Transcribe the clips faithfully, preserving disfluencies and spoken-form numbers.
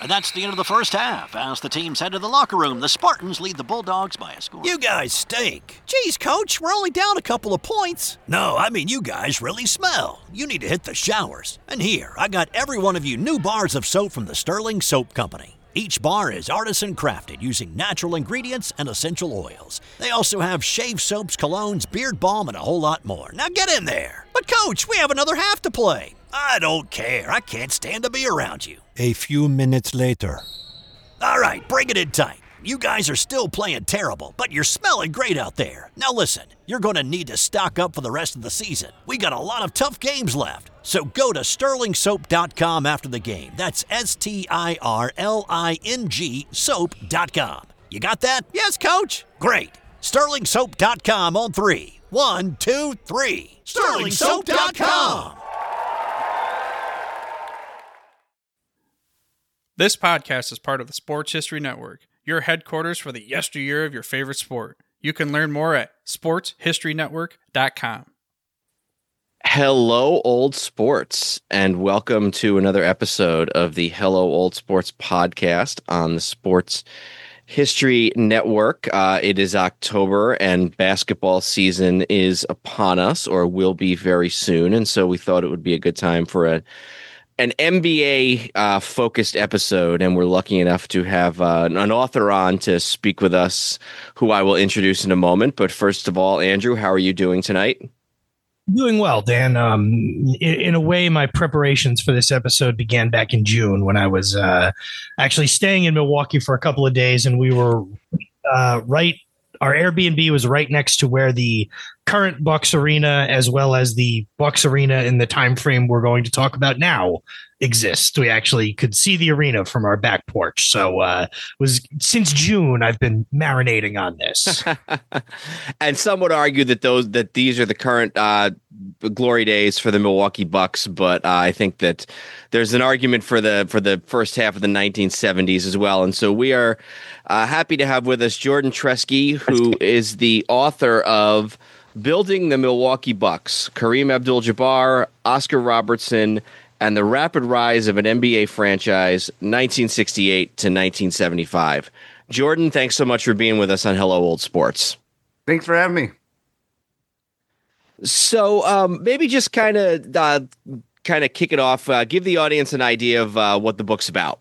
And that's the end of the first half. As the teams head to the locker room, the Spartans lead the Bulldogs by a score. You guys stink. Geez, Coach, we're only down a couple of points. No, I mean you guys really smell. You need to hit the showers. And here, I got every one of you new bars of soap from the Sterling Soap Company. Each bar is artisan crafted using natural ingredients and essential oils. They also have shave soaps, colognes, beard balm, and a whole lot more. Now get in there. But Coach, we have another half to play. I don't care. I can't stand to be around you. A few minutes later. All right, bring it in tight. You guys are still playing terrible, but you're smelling great out there. Now listen, you're going to need to stock up for the rest of the season. We got a lot of tough games left. So go to sterling soap dot com after the game. That's S T I R L I N G soap dot com. You got that? Yes, Coach. Great. sterling soap dot com on three. One, two, three. sterling soap dot com. This podcast is part of the Sports History Network, your headquarters for the yesteryear of your favorite sport. You can learn more at sports history network dot com. Hello, Old Sports, and welcome to another episode of the Hello, Old Sports podcast on the Sports History Network. Uh, it is October, and basketball season is upon us, or will be very soon, and so we thought it would be a good time for a an N B A uh, focused episode, and we're lucky enough to have uh, an author on to speak with us, who I will introduce in a moment. But first of all, Andrew, how are you doing tonight? Doing well, Dan. Um, in, in a way, my preparations for this episode began back in June when I was uh, actually staying in Milwaukee for a couple of days, and we were uh, right. Our Airbnb was right next to where the current Bucks Arena, as well as the Bucks Arena in the time frame we're going to talk about now, exist. We actually could see the arena from our back porch. So uh, was since June I've been marinating on this. And some would argue that those that these are the current uh, glory days for the Milwaukee Bucks, but uh, I think that there's an argument for the for the first half of the nineteen seventies as well. And so we are uh, happy to have with us Jordan Treske, who is the author of Building the Milwaukee Bucks, Kareem Abdul-Jabbar, Oscar Robertson, and the Rapid Rise of an N B A Franchise, nineteen sixty-eight to nineteen seventy-five. Jordan, thanks so much for being with us on Hello Old Sports. Thanks for having me. So um, maybe just kind of uh, kind of kick it off, uh, give the audience an idea of uh, what the book's about.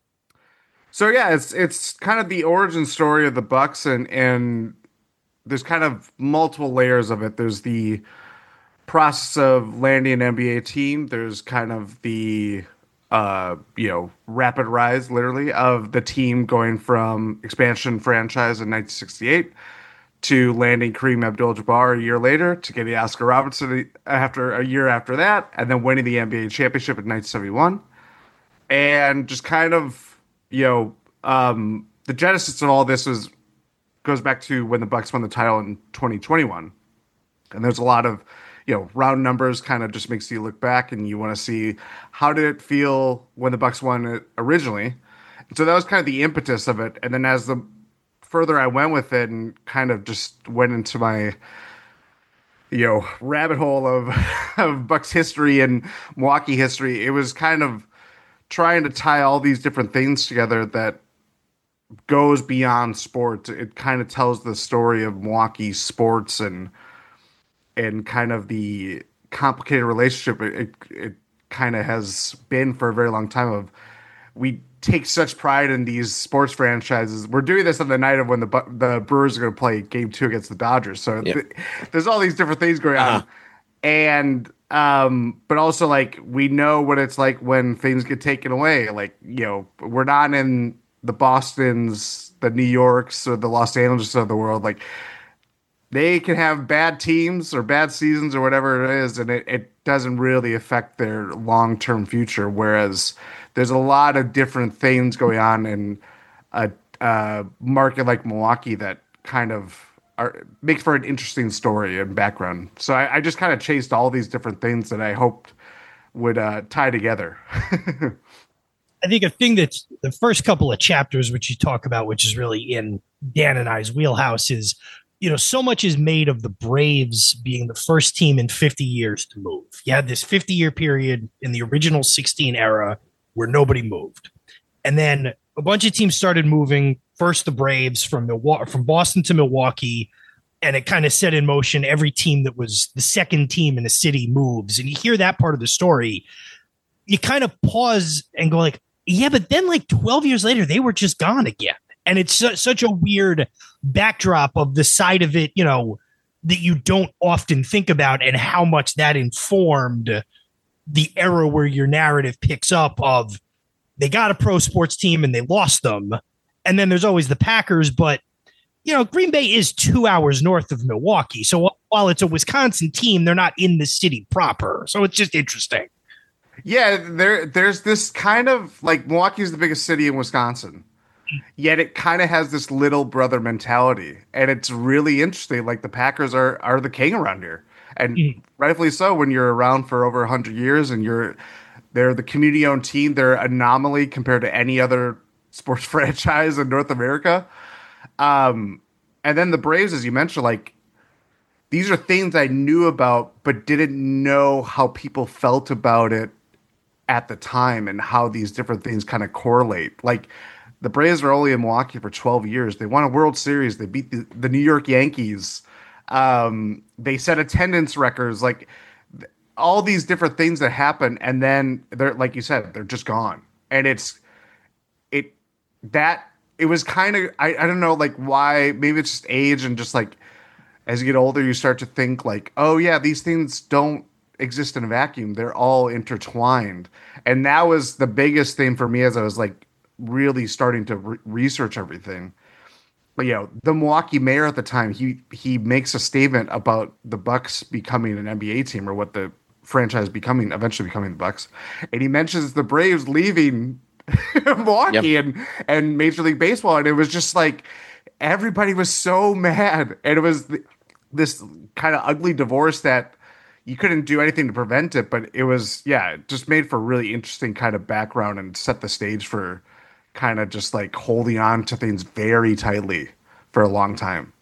So yeah, it's it's kind of the origin story of the Bucks, and and there's kind of multiple layers of it. There's the process of landing an N B A team. There's kind of the uh, you know rapid rise, literally, of the team going from expansion franchise in nineteen sixty-eight to landing Kareem Abdul-Jabbar a year later, to getting Oscar Robertson after a year after that, and then winning the N B A championship in nineteen seventy-one, and just kind of you know um, the genesis of all this was goes back to when the Bucks won the title in twenty twenty-one, and there's a lot of you know, round numbers kind of just makes you look back and you want to see how did it feel when the Bucks won it originally. And so that was kind of the impetus of it. And then as the further I went with it and kind of just went into my, you know, rabbit hole of, of Bucks history and Milwaukee history, it was kind of trying to tie all these different things together that goes beyond sports. It kind of tells the story of Milwaukee sports and, and kind of the complicated relationship it, it, it kind of has been for a very long time. Of we take such pride in these sports franchises. We're doing this on the night of when the the Brewers are going to play game two against the Dodgers. So yep. th- there's all these different things going uh-huh. on. And, um, but also like, we know what it's like when things get taken away. Like, you know, we're not in the Bostons, the New Yorks, or the Los Angeles of the world. Like, they can have bad teams or bad seasons or whatever it is, and it, it doesn't really affect their long-term future. Whereas there's a lot of different things going on in a, a market like Milwaukee that kind of are, makes for an interesting story and background. So I, I just kind of chased all these different things that I hoped would uh, tie together. I think a thing that's the first couple of chapters, which you talk about, which is really in Dan and I's wheelhouse, is you know, so much is made of the Braves being the first team in fifty years to move. You had this fifty-year period in the original sixteen era where nobody moved. And then a bunch of teams started moving. First, the Braves from Milwaukee, from Boston to Milwaukee, and it kind of set in motion every team that was the second team in the city moves. And you hear that part of the story, you kind of pause and go like, yeah, but then like twelve years later, they were just gone again. And it's su- such a weird backdrop of the side of it, you know, that you don't often think about, and how much that informed the era where your narrative picks up of they got a pro sports team and they lost them. And then there's always the Packers, but you know, Green Bay is two hours north of Milwaukee. So while it's a Wisconsin team, they're not in the city proper. So it's just interesting. Yeah, there there's this kind of like Milwaukee is the biggest city in Wisconsin, yet it kind of has this little brother mentality, and it's really interesting. Like the Packers are are the king around here, and mm. rightfully so. When you're around for over a hundred years, and you're they're the community owned team, they're an anomaly compared to any other sports franchise in North America. Um, and then the Braves, as you mentioned, like these are things I knew about, but didn't know how people felt about it at the time and how these different things kind of correlate. Like the Braves were only in Milwaukee for twelve years. They won a World Series. They beat the, the New York Yankees. Um, they set attendance records, like th- all these different things that happen. And then they're, like you said, they're just gone. And it's, it, that it was kind of, I, I don't know, like why, maybe it's just age and just like, as you get older, you start to think like, oh yeah, these things don't exist in a vacuum. They're all intertwined. And that was the biggest thing for me as I was like really starting to re- research everything. But you know, the Milwaukee mayor at the time, he he makes a statement about the Bucks becoming an N B A team, or what the franchise becoming, eventually becoming the Bucks. And he mentions the Braves leaving Milwaukee yep. and, and Major League Baseball. And it was just like, everybody was so mad. And it was th- this kind of ugly divorce that you couldn't do anything to prevent it. But it was, yeah, it just made for really interesting kind of background and set the stage for kind of just like holding on to things very tightly for a long time.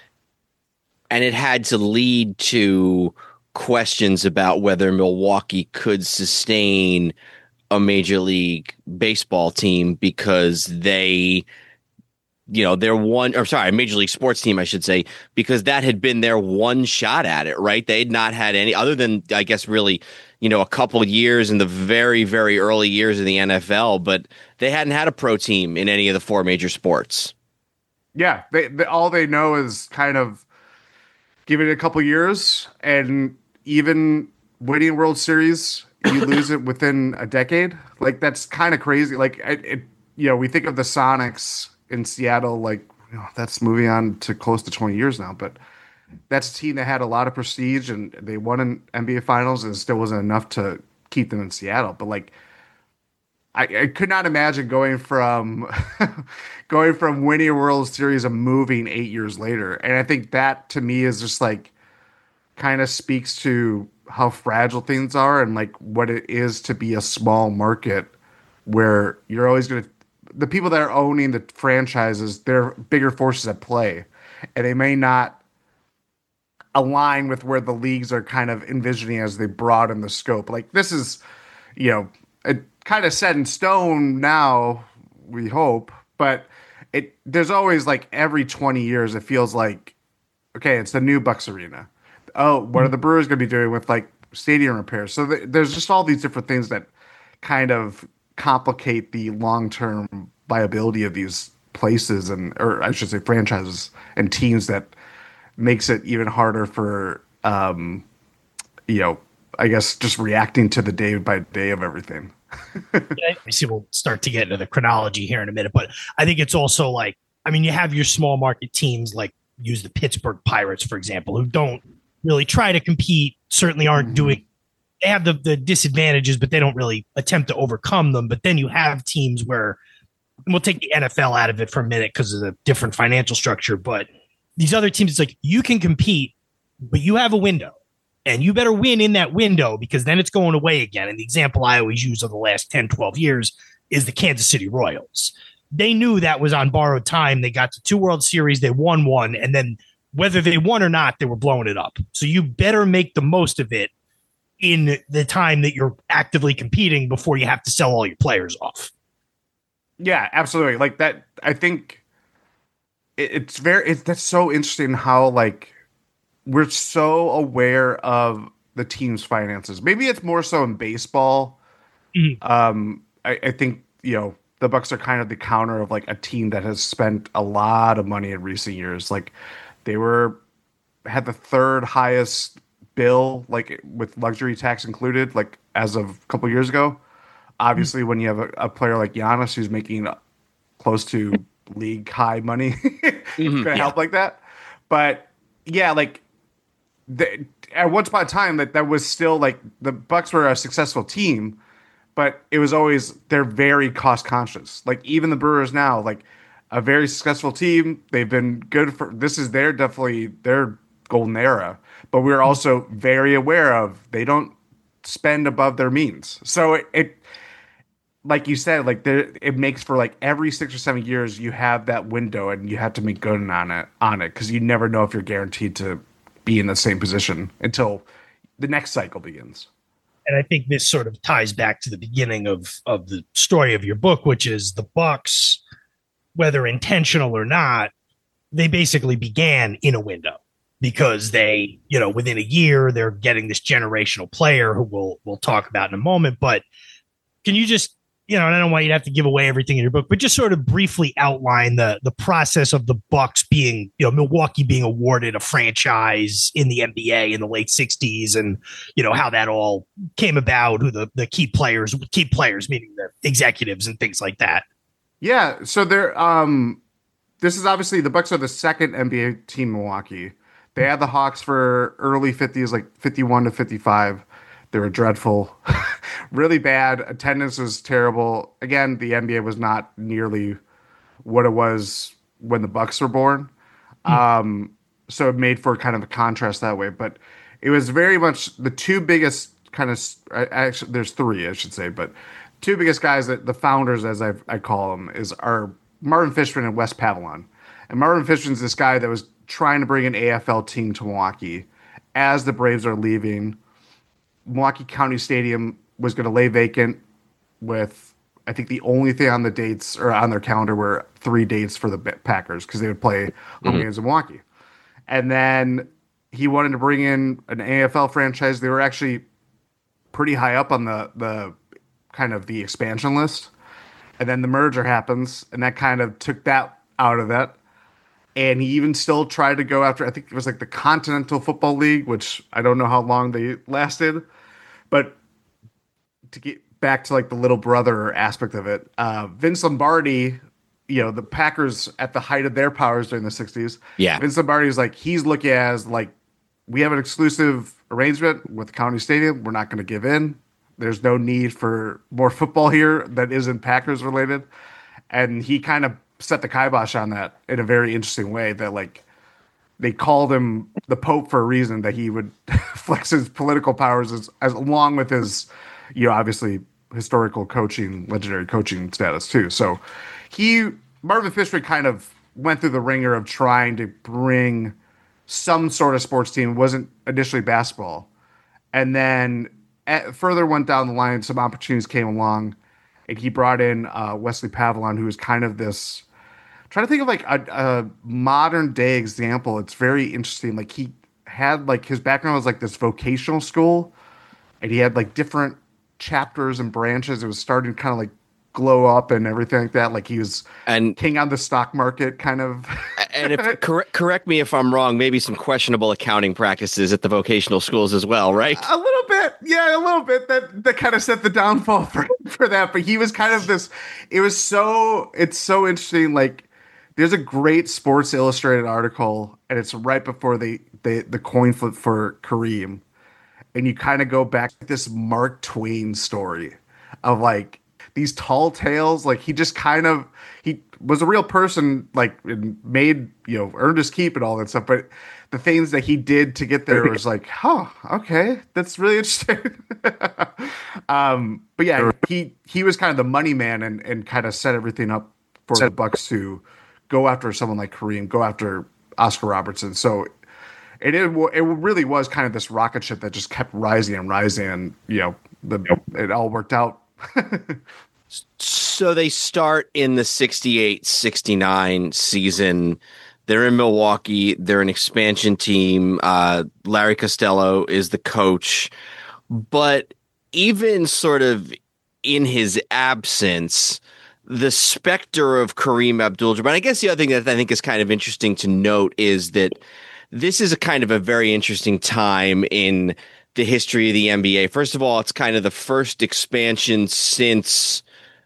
And it had to lead to questions about whether Milwaukee could sustain a Major League Baseball team, because they, you know, they're one, or sorry, a Major League Sports team, I should say, because that had been their one shot at it, right? They had not had any, other than, I guess, really, you know, a couple of years in the very, very early years of the N F L, but they hadn't had a pro team in any of the four major sports. Yeah, they, they all they know is kind of give it a couple years, and even winning a World Series, you lose it within a decade. Like, that's kind of crazy. Like, it, it, you know, we think of the Sonics in Seattle, like, you know, that's moving on to close to twenty years now, but that's a team that had a lot of prestige, and they won an N B A Finals, and it still wasn't enough to keep them in Seattle. But like, I, I could not imagine going from going from winning a World Series and moving eight years later. And I think that to me is just like kind of speaks to how fragile things are and like what it is to be a small market where you're always going to, the people that are owning the franchises, they're bigger forces at play, and they may not align with where the leagues are kind of envisioning as they broaden the scope. Like, this is, you know, it kind of set in stone now, we hope, but it, there's always like every twenty years, it feels like, okay, it's the new Bucks Arena. Oh, what are the Brewers going to be doing with like stadium repairs? So th- there's just all these different things that kind of complicate the long-term viability of these places, and, or I should say franchises and teams, that makes it even harder for, um, you know, I guess just reacting to the day by day of everything. Yeah, I see we'll start to get into the chronology here in a minute, but I think it's also like, I mean, you have your small market teams, like use the Pittsburgh Pirates, for example, who don't really try to compete, certainly aren't mm-hmm. doing, they have the, the disadvantages, but they don't really attempt to overcome them. But then you have teams where, and we'll take the N F L out of it for a minute because of the different financial structure, but these other teams, it's like you can compete, but you have a window, and you better win in that window, because then it's going away again. And the example I always use of the last ten, twelve years is the Kansas City Royals. They knew that was on borrowed time. They got to two World Series, they won one, and then whether they won or not, they were blowing it up. So you better make the most of it in the time that you're actively competing before you have to sell all your players off. Yeah, absolutely. Like that, I think it, it's very, it's, that's so interesting how like we're so aware of the team's finances. Maybe it's more so in baseball. Mhm. Um, I, I think, you know, the Bucks are kind of the counter of like a team that has spent a lot of money in recent years. Like they were, had the third highest bill, like with luxury tax included, like as of a couple years ago. Obviously, when you have a, a player like Giannis who's making close to league high money, it's Mhm, going to yeah. help like that. But yeah, like the, at once upon a time, that that was still like the Bucks were a successful team, but it was always they're very cost conscious. Like even the Brewers now, like a very successful team. They've been good for this is their definitely their golden era, but we're also very aware of they don't spend above their means. So it, it like you said, like there, it makes for like every six or seven years you have that window and you have to make good on it on it because you never know if you're guaranteed to be in the same position until the next cycle begins. And I think this sort of ties back to the beginning of of the story of your book, which is the Bucks, whether intentional or not, they basically began in a window because they, you know, within a year they're getting this generational player who we'll we'll talk about in a moment. But can you just, you know, and I don't want you to have to give away everything in your book, but just sort of briefly outline the the process of the Bucks being, you know, Milwaukee being awarded a franchise in the N B A in the late sixties, and you know how that all came about, who the the key players, key players meaning the executives and things like that. Yeah, so they're um, this is obviously the Bucks are the second N B A team in Milwaukee. They had the Hawks for early fifties, like fifty-one to fifty-five. They were dreadful, really bad. Attendance was terrible. Again, the N B A was not nearly what it was when the Bucks were born. Um, so it made for kind of a contrast that way. But it was very much the two biggest kind of actually. There's three, I should say, but two biggest guys that the founders, as I I call them, is are Marvin Fishman and Wes Pavlon. And Marvin Fishman's this guy that was trying to bring an A F L team to Milwaukee as the Braves are leaving. Milwaukee County Stadium was going to lay vacant with, I think the only thing on the dates or on their calendar were three dates for the Packers because they would play home Mhm. games in Milwaukee. And then he wanted to bring in an A F L franchise. They were actually pretty high up on the, the kind of the expansion list. And then the merger happens, and that kind of took that out of it. And he even still tried to go after, I think it was like the Continental Football League, which I don't know how long they lasted. But to get back to like the little brother aspect of it, uh, Vince Lombardi, you know, the Packers at the height of their powers during the sixties. Yeah. Vince Lombardi is like, he's looking as like, we have an exclusive arrangement with County Stadium. We're not going to give in. There's no need for more football here that isn't Packers related. And he kind of set the kibosh on that in a very interesting way that like they called him the Pope for a reason, that he would flex his political powers as, as along with his, you know, obviously historical coaching, legendary coaching status too. So he, Marvin Fishman kind of went through the ringer of trying to bring some sort of sports team. It wasn't initially basketball. And then at, further went down the line, some opportunities came along, and he brought in uh, Wesley Pavlon, who was kind of this, trying to think of like a, a modern day example. It's very interesting. Like he had like his background was like this vocational school, and he had like different chapters and branches. It was starting to kind of like glow up and everything like that. Like he was and king on the stock market kind of. And if correct, correct me if I'm wrong, maybe some questionable accounting practices at the vocational schools as well, right? A little bit. Yeah, a little bit. That that kind of set the downfall for, for that. But he was kind of this, it was so, it's so interesting. Like there's a great Sports Illustrated article, and it's right before the, the, the coin flip for Kareem. And you kind of go back to this Mark Twain story of like these tall tales. Like he just kind of, he was a real person, like made, you know, earned his keep and all that stuff. But the things that he did to get there was like, oh, okay, that's really interesting. um, but yeah, he, he was kind of the money man and, and kind of set everything up for the Bucks to go after someone like Kareem, go after Oscar Robertson. So it, it, it really was kind of this rocket ship that just kept rising and rising. And, you know, the, it all worked out. So they start in the sixty-eight sixty-nine season. They're in Milwaukee. They're an expansion team. Uh, Larry Costello is the coach. But even sort of in his absence, the specter of Kareem Abdul-Jabbar, and I guess the other thing that I think is kind of interesting to note is that this is a kind of a very interesting time in the history of the N B A. First of all, it's kind of the first expansion since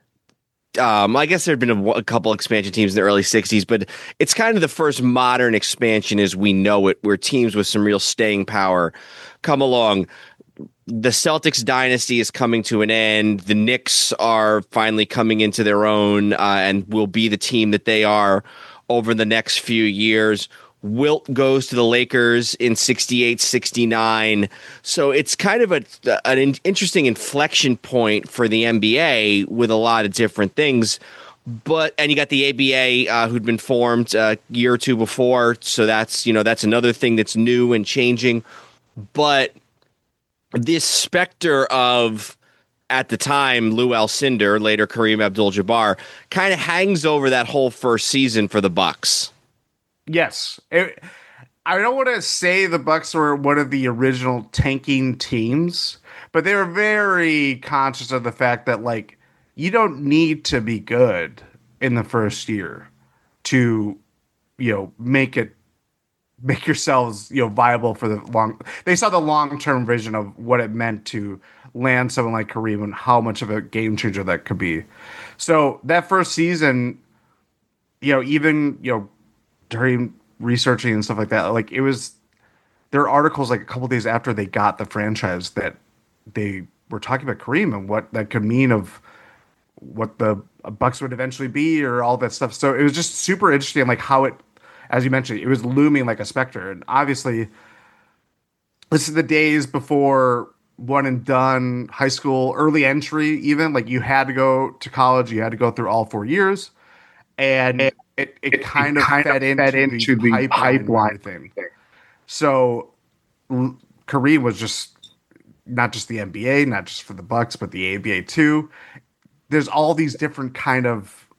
Um, I guess there had been a, a couple expansion teams in the early sixties, but it's kind of the first modern expansion as we know it, where teams with some real staying power come along. The Celtics dynasty is coming to an end. The Knicks are finally coming into their own uh, and will be the team that they are over the next few years. Wilt goes to the Lakers in sixty-eight sixty-nine. So it's kind of a, an interesting inflection point for the N B A with a lot of different things. But and you got the A B A uh, who'd been formed a year or two before. So that's, you know, that's another thing that's new and changing. But this specter of, at the time, Lou Alcindor, later Kareem Abdul-Jabbar, kind of hangs over that whole first season for the Bucks. Yes. It, I don't want to say the Bucks were one of the original tanking teams, but they were very conscious of the fact that, like, you don't need to be good in the first year to, you know, make it, make yourselves, you know, viable for the long. They saw the long-term vision of what it meant to land someone like Kareem and how much of a game changer that could be. So that first season, you know, even, you know, during researching and stuff like that, like it was, there are articles like a couple days after they got the franchise that they were talking about Kareem and what that could mean of what the Bucks would eventually be or all that stuff. So it was just super interesting, like how it, as you mentioned, it was looming like a specter. And obviously, this is the days before one and done high school, early entry, even like you had to go to college, you had to go through all four years. And it, it, it, it kind of kind fed, into, fed into the, the pipeline, pipeline thing. So Kareem was just not just the N B A, not just for the Bucks, but the A B A too. There's all these different kind of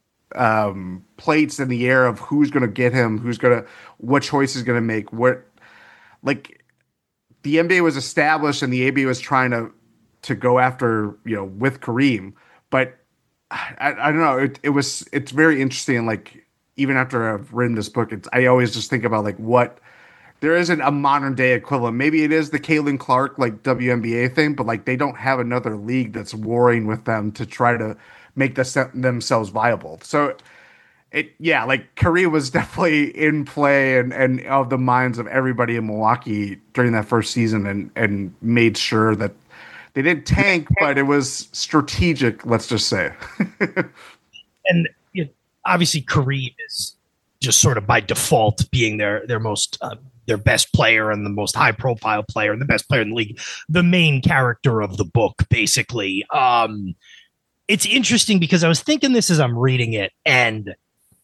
um, plates in the air of who's going to get him, who's going to, what choice he's going to make. What, like, the N B A was established and the A B A was trying to to go after, you know, with Kareem, but I, I don't know. It, it was, it's very interesting. Like, even after I've written this book, it's, I always just think about like what, there isn't a modern day equivalent. Maybe it is the Caitlin Clark, like W N B A thing, but like they don't have another league that's warring with them to try to make the, themselves viable. So it, yeah, like Kareem was definitely in play and, and of the minds of everybody in Milwaukee during that first season and, and made sure that they didn't tank, but it was strategic, let's just say. And you know, obviously, Kareem is just sort of by default being their their most uh, their best player and the most high profile player and the best player in the league, the main character of the book, basically. Um, it's interesting because I was thinking this as I'm reading it, and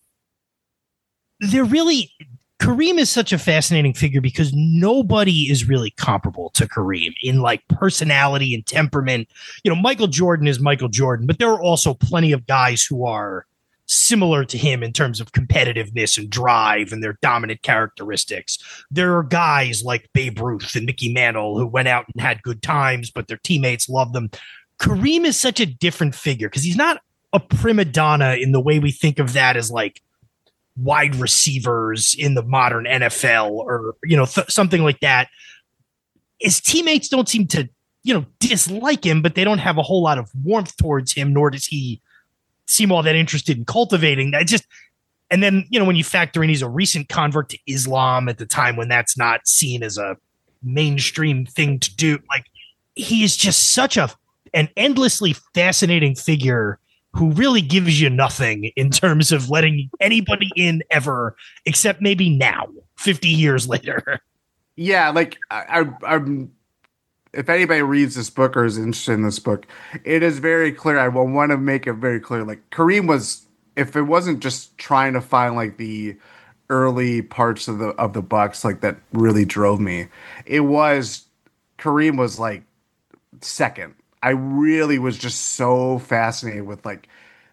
they're really. Kareem is such a fascinating figure because nobody is really comparable to Kareem in like personality and temperament. You know, Michael Jordan is Michael Jordan, but there are also plenty of guys who are similar to him in terms of competitiveness and drive and their dominant characteristics. There are guys like Babe Ruth and Mickey Mantle who went out and had good times, but their teammates loved them. Kareem is such a different figure because he's not a prima donna in the way we think of that as like wide receivers in the modern N F L or, you know, th- something like that. His teammates don't seem to, you know, dislike him, but they don't have a whole lot of warmth towards him, nor does he seem all that interested in cultivating that. Just, and then, you know, when you factor in he's a recent convert to Islam at the time when that's not seen as a mainstream thing to do, like he is just such a an endlessly fascinating figure who really gives you nothing in terms of letting anybody in ever, except maybe now, fifty years later. Yeah, like I, I, I'm. If anybody reads this book or is interested in this book, it is very clear. I will want to make it very clear. Like Kareem was, if it wasn't just trying to find like the early parts of the of the Bucks, like that really drove me. It was Kareem was like second. I really was just so fascinated with like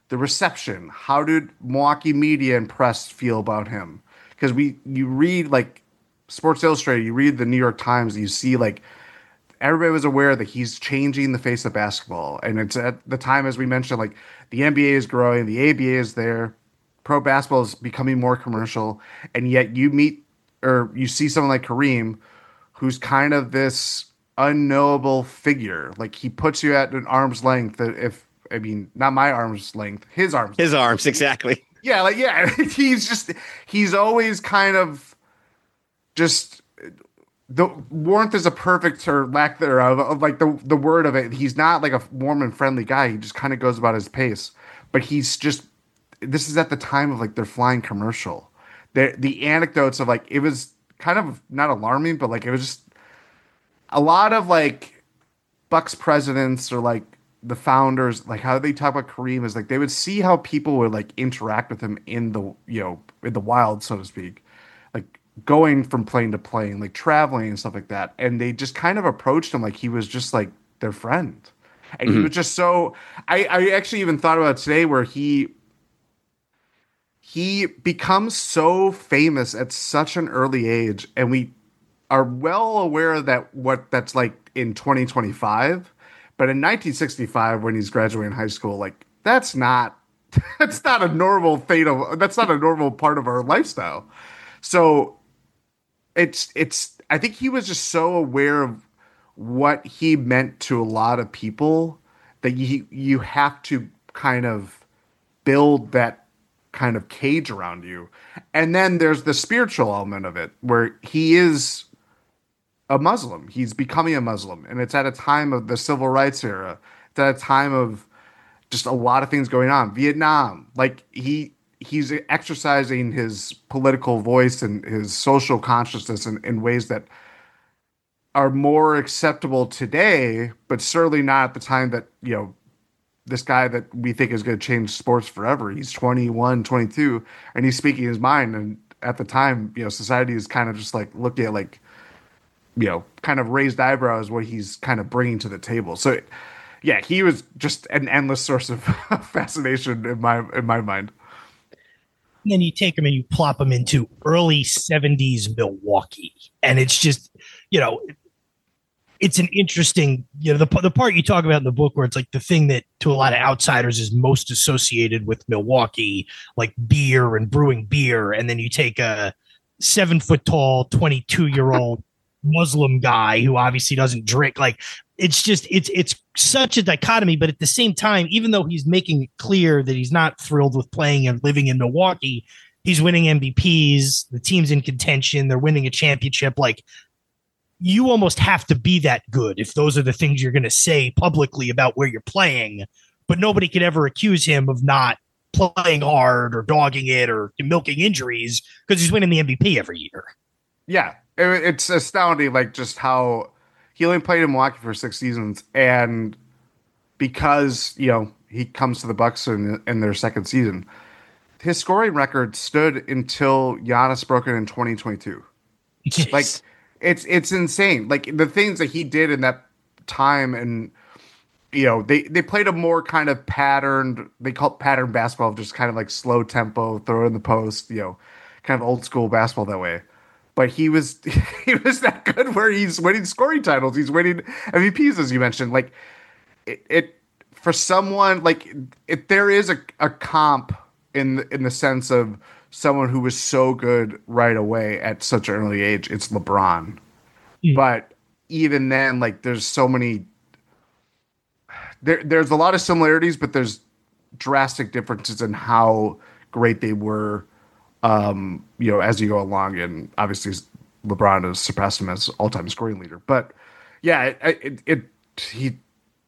the reception. How did Milwaukee media and press feel about him? Because we, you read like Sports Illustrated, you read the New York Times, you see like everybody was aware that he's changing the face of basketball. And it's at the time, as we mentioned, like the N B A is growing, the A B A is there, pro basketball is becoming more commercial. And yet you meet or you see someone like Kareem, who's kind of this unknowable figure. Like he puts you at an arm's length. That if, I mean, not my arm's length, his arm's His length. arms, exactly. Yeah, like, yeah, he's just, he's always kind of just, the warmth is a perfect, or lack thereof, of like the, the word of it. He's not like a warm and friendly guy. He just kind of goes about his pace. But he's just, this is at the time of like their flying commercial. The, the anecdotes of like, it was kind of not alarming, but like, it was just a lot of like Bucks presidents or like, the founders, like how they talk about Kareem is like they would see how people would like interact with him in the, you know, in the wild, so to speak, like going from plane to plane, like traveling and stuff like that. And they just kind of approached him like he was just like their friend. And mm-hmm. he was just so, I, I actually even thought about it today where he, he becomes so famous at such an early age. And we are well aware that what that's like in twenty twenty-five. But in nineteen sixty-five, when he's graduating high school, like that's not that's not a normal thing of that's not a normal part of our lifestyle. So it's it's I think he was just so aware of what he meant to a lot of people that you you have to kind of build that kind of cage around you. And then there's the spiritual element of it, where he is a Muslim. He's becoming a Muslim. And it's at a time of the civil rights era. It's at a time of just a lot of things going on. Vietnam. Like he he's exercising his political voice and his social consciousness in, in ways that are more acceptable today, but certainly not at the time that, you know, this guy that we think is going to change sports forever. He's twenty-one, twenty-two, and he's speaking his mind. And at the time, you know, society is kind of just like looking at like, you know, kind of raised eyebrows what he's kind of bringing to the table. So, yeah, he was just an endless source of fascination in my in my mind. And then you take him and you plop him into early seventies Milwaukee, and it's just, you know, it's an interesting, you know, the the part you talk about in the book where it's like the thing that to a lot of outsiders is most associated with Milwaukee, like beer and brewing beer, and then you take a seven foot tall, twenty-two year old Muslim guy who obviously doesn't drink. Like it's just it's it's such a dichotomy, but at the same time, even though he's making it clear that he's not thrilled with playing and living in Milwaukee, he's winning M V Ps, the team's in contention, they're winning a championship. Like you almost have to be that good if those are the things you're going to say publicly about where you're playing, but nobody could ever accuse him of not playing hard or dogging it or milking injuries because he's winning the M V P every year. Yeah. It's astounding, like just how he only played in Milwaukee for six seasons, and because you know he comes to the Bucks in, in their second season, his scoring record stood until Giannis broke it in twenty twenty-two. Yes. Like it's it's insane. Like the things that he did in that time, and you know they they played a more kind of patterned. They call it pattern basketball, just kind of like slow tempo, throw in the post, you know, kind of old school basketball that way. But he was he was that good where he's winning scoring titles. He's winning M V Ps, as you mentioned. Like it, it for someone like if there is a, a comp in the, in the sense of someone who was so good right away at such an early age, it's LeBron. Mm. But even then, like there's so many. There there's a lot of similarities, but there's drastic differences in how great they were. Um, you know, as you go along, and obviously LeBron has surpassed him as all-time scoring leader. But yeah, it it, it he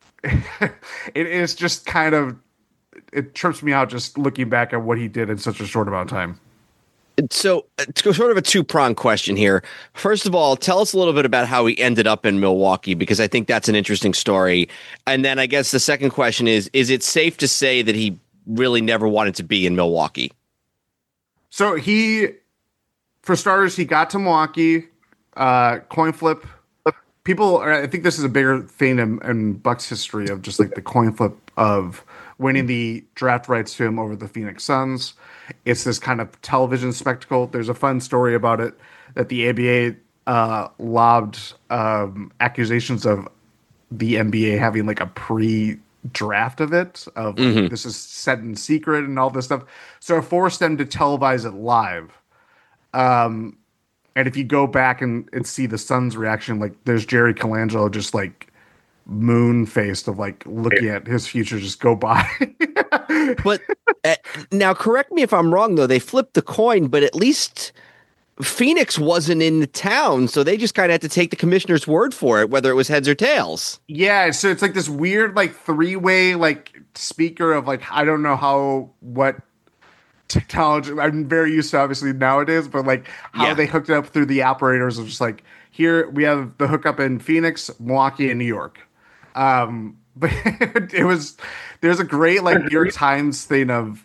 it is just kind of it trips me out just looking back at what he did in such a short amount of time. So, it's sort of a two-pronged question here. First of all, tell us a little bit about how he ended up in Milwaukee, because I think that's an interesting story. And then I guess the second question is: is it safe to say that he really never wanted to be in Milwaukee? So he, for starters, he got to Milwaukee, uh, coin flip. People, I think this is a bigger thing in, in Bucks history of just like the coin flip of winning the draft rights to him over the Phoenix Suns. It's this kind of television spectacle. There's a fun story about it that the A B A uh, lobbed um, accusations of the N B A having like a pre-draft of it, of like, Mm-hmm. this is set in secret and all this stuff. So it forced them to televise it live. Um, and if you go back and, and see the Suns' reaction, like there's Jerry Colangelo just like moon faced of like looking at his future just go by. But uh, now, correct me if I'm wrong, though. They flipped the coin, but at least Phoenix wasn't in the town, so they just kind of had to take the commissioner's word for it, whether it was heads or tails. Yeah, so it's like this weird like three-way like speaker of like I don't know how what technology I'm very used to obviously nowadays, but like how Yeah. they hooked it up through the operators of just like here we have the hookup in Phoenix, Milwaukee, and New York. Um, but it was there's a great like New York Times thing of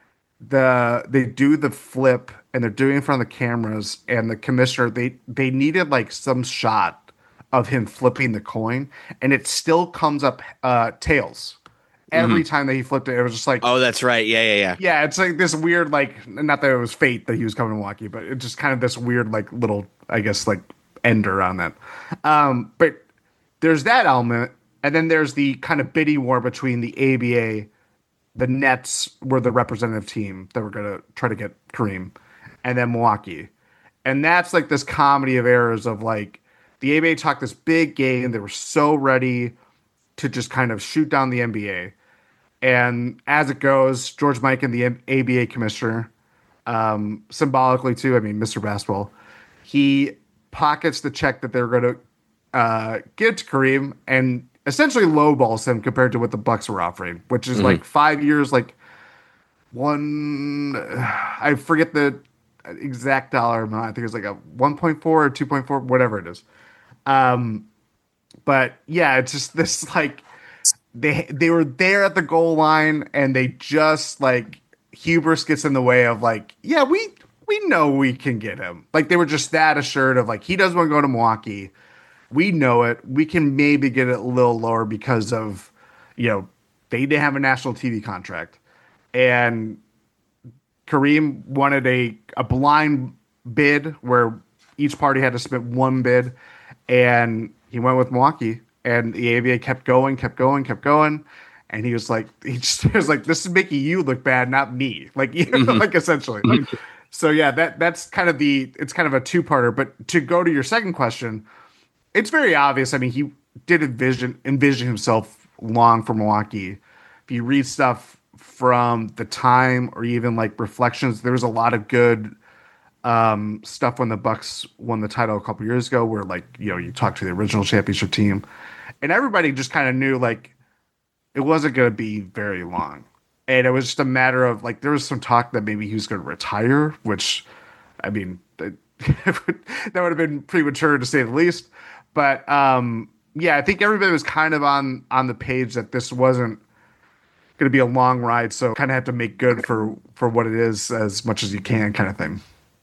the they do the flip and they're doing it in front of the cameras and the commissioner they they needed like some shot of him flipping the coin and it still comes up uh tails every time that he flipped it. It was just like Oh, that's right. Yeah, yeah, yeah. yeah, it's like this weird like not that it was fate that he was coming to Milwaukee, but it's just kind of this weird like little I guess like ender on that. Um, but there's that element, and then there's the kind of bidding war between the A B A. The Nets were the representative team that were going to try to get Kareem, and then Milwaukee. And that's like this comedy of errors of like the A B A talked this big game. They were so ready to just kind of shoot down the N B A. And as it goes, George Mikan, the A B A commissioner, um, symbolically too, I mean, Mister Basketball, he pockets the check that they're going to uh, give to Kareem and essentially lowballs him compared to what the Bucks were offering, which is mm-hmm. like five years, like one, I forget the exact dollar amount. I think it was like a one point four or two point four, whatever it is. Um, but yeah, it's just this, like they, they were there at the goal line and they just like hubris gets in the way of like, yeah, we, we know we can get him. Like they were just that assured of like, he doesn't want to go to Milwaukee. We know it. We can maybe get it a little lower because of, you know, they didn't have a national T V contract. And Kareem wanted a, a blind bid where each party had to submit one bid. And he went with Milwaukee. And the A B A kept going, kept going, kept going. And he was like, he just he was like, this is making you look bad, not me. Like, you know, like essentially. So yeah, that that's kind of the, it's kind of a two-parter. But to go to your second question, it's very obvious. I mean, he did envision envision himself long for Milwaukee. If you read stuff from the time or even like reflections, there was a lot of good um, stuff when the Bucks won the title a couple years ago, where like you know you talk to the original championship team, and everybody just kind of knew like it wasn't going to be very long, and it was just a matter of like there was some talk that maybe he was going to retire, which I mean that that would have been premature to say the least. But um, yeah, I think everybody was kind of on on the page that this wasn't going to be a long ride, so kind of have to make good for for what it is as much as you can, kind of thing.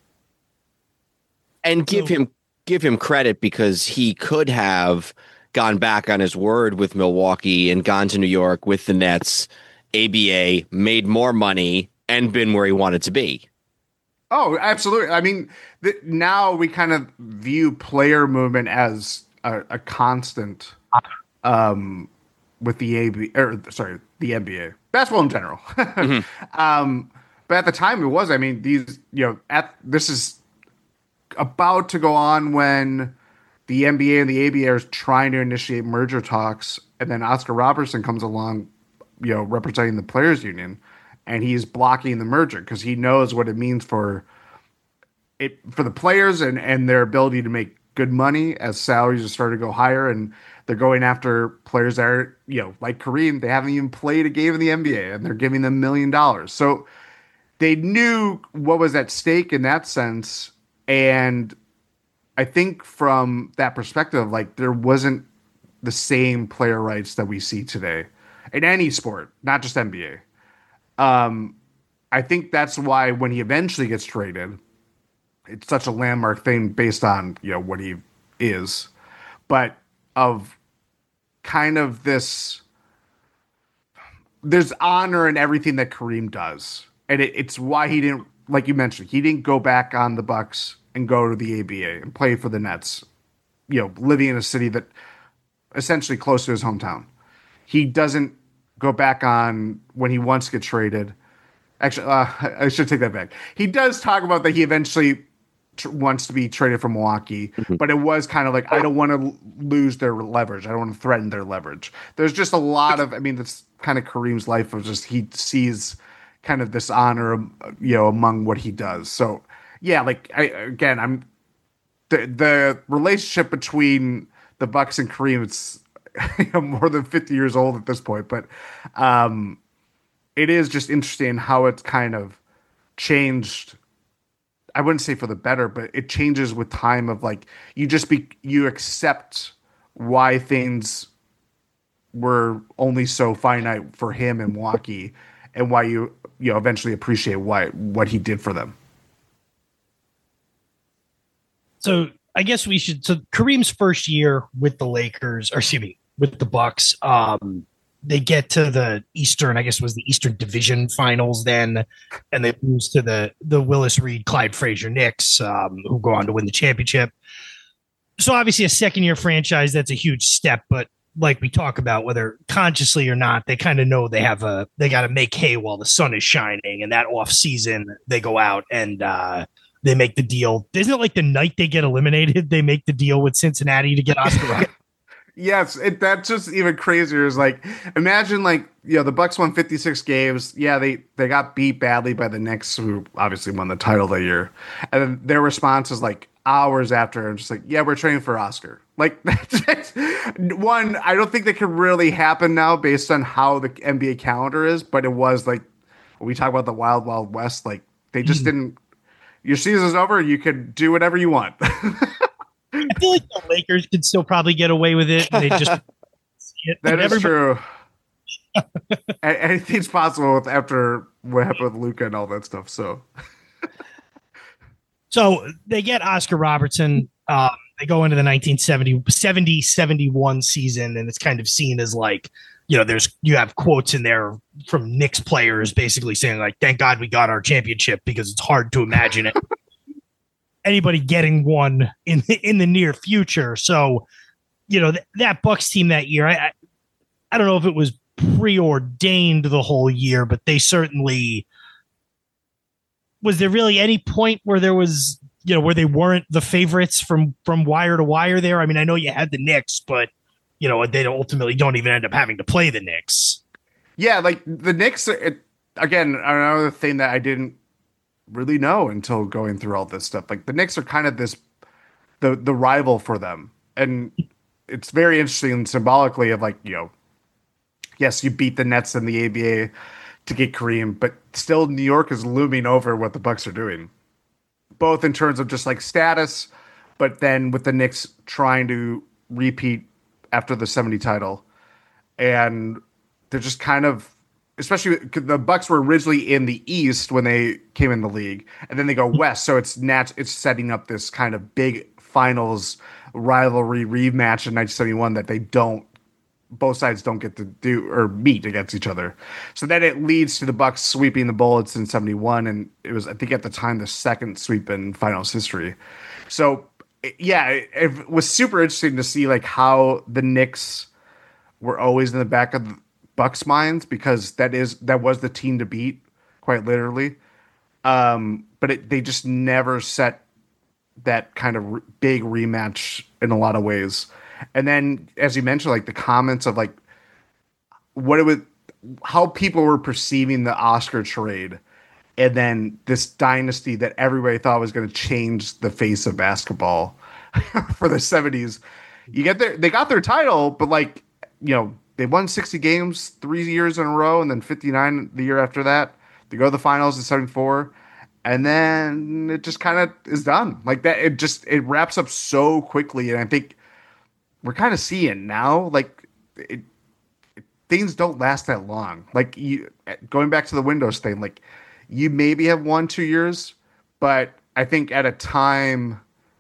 And give him give him credit because he could have gone back on his word with Milwaukee and gone to New York with the Nets, A B A, made more money, and been where he wanted to be. Oh, absolutely. I mean, th- now we kind of view player movement as a, a constant um, with the A B A, or sorry, the N B A, basketball in general. mm-hmm. um, but at the time, it was. I mean, these, you know, at this is about to go on when the N B A and the A B A are trying to initiate merger talks, and then Oscar Robertson comes along, you know, representing the players' union. And he's blocking the merger because he knows what it means for it for the players and, and their ability to make good money as salaries are starting to go higher. And they're going after players that are, you know, like Kareem, they haven't even played a game in the N B A and they're giving them a million dollars. So they knew what was at stake in that sense. And I think from that perspective, like there wasn't the same player rights that we see today in any sport, not just N B A. Um, I think that's why when he eventually gets traded, it's such a landmark thing based on, you know, what he is, but of kind of this, there's honor in everything that Kareem does, and it, it's why he didn't, like you mentioned, he didn't go back on the Bucks and go to the A B A and play for the Nets. You know, living in a city that essentially close to his hometown. He doesn't go back on when he wants to get traded. Actually, uh, I should take that back. He does talk about that he eventually tr- wants to be traded from Milwaukee, mm-hmm. but it was kind of like, I don't want to l- lose their leverage. I don't want to threaten their leverage. There's just a lot of, I mean, that's kind of Kareem's life of just, he sees kind of this honor, you know, among what he does. So yeah, like I, again, I'm the, the relationship between the Bucks and Kareem, it's you know, more than fifty years old at this point, but um, it is just interesting how it's kind of changed. I wouldn't say for the better, but it changes with time of like, you just be, you accept why things were only so finite for him in Milwaukee and why you, you know, eventually appreciate why, what he did for them. So I guess we should, so Kareem's first year with the Lakers, or excuse me, with the Bucks, um, they get to the Eastern, I guess it was the Eastern Division Finals then, and they lose to the the Willis Reed, Clyde Frazier Knicks, um, who go on to win the championship. So obviously a second year franchise, that's a huge step, but like we talk about, whether consciously or not, they kind of know they have a, they got to make hay while the sun is shining, and that off season they go out and uh, they make the deal. Isn't it like the night they get eliminated, they make the deal with Cincinnati to get Oscar Robertson? Yes, it, that's just even crazier. Is like, imagine like, you know, the Bucks won fifty-six games. Yeah, they they got beat badly by the Knicks, who obviously won the title that year. And then their response is like hours after, and just like, yeah, we're training for Oscar. Like, that's one, I don't think that can really happen now based on how the N B A calendar is. But it was like, when we talk about the Wild Wild West, like they just mm. didn't. Your season's over. You can do whatever you want. I feel like the Lakers could still probably get away with it. And they just see it. That is everybody- true. Anything's possible with after what happened with Luka and all that stuff. So, so they get Oscar Robertson. Um, they go into the nineteen seventy, seventy seventy-one season, and it's kind of seen as like, you know, there's you have quotes in there from Knicks players basically saying like, "Thank God we got our championship," because it's hard to imagine it. Anybody getting one in the, in the near future. So, you know, th- that Bucks team that year, I, I I don't know if it was preordained the whole year, but they certainly, was there really any point where there was, you know, where they weren't the favorites from, from wire to wire there? I mean, I know you had the Knicks, but, you know, they ultimately don't even end up having to play the Knicks. Yeah, like the Knicks, it, again, another thing that I didn't really know until going through all this stuff. Like the Knicks are kind of this the the rival for them, and it's very interesting and symbolically of like, you know, yes, you beat the Nets in the A B A to get Kareem, but still New York is looming over what the Bucks are doing, both in terms of just like status, but then with the Knicks trying to repeat after the seventy title, and they're just kind of, especially the Bucks were originally in the East when they came in the league, and then they go West. So it's nat- it's setting up this kind of big finals rivalry rematch in nineteen seventy-one that they don't, both sides don't get to do or meet against each other. So then it leads to the Bucks sweeping the Bullets in seventy-one, and it was, I think at the time, the second sweep in finals history. So yeah, it, it was super interesting to see like how the Knicks were always in the back of the Bucks minds, because that is that was the team to beat, quite literally. Um, but it, they just never set that kind of re- big rematch in a lot of ways. And then, as you mentioned, like the comments of like what it was, how people were perceiving the Oscar trade, and then this dynasty that everybody thought was going to change the face of basketball for the seventies. You get their, they got their title, but like, you know, they won sixty games three years in a row, and then fifty-nine the year after that. They go to the finals in seventy-four, and then it just kind of is done. Like that, it just it wraps up so quickly, and I think we're kind of seeing now, like it, it, things don't last that long. Like you, going back to the Windows thing, like you maybe have one two years, but I think at a time,